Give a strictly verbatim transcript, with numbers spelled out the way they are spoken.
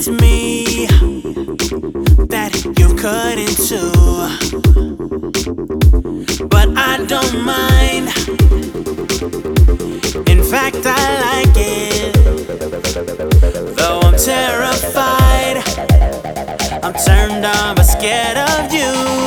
it's me that you cut into. But I don't mind. In fact, I like it. Though I'm terrified, I'm turned on but scared of you.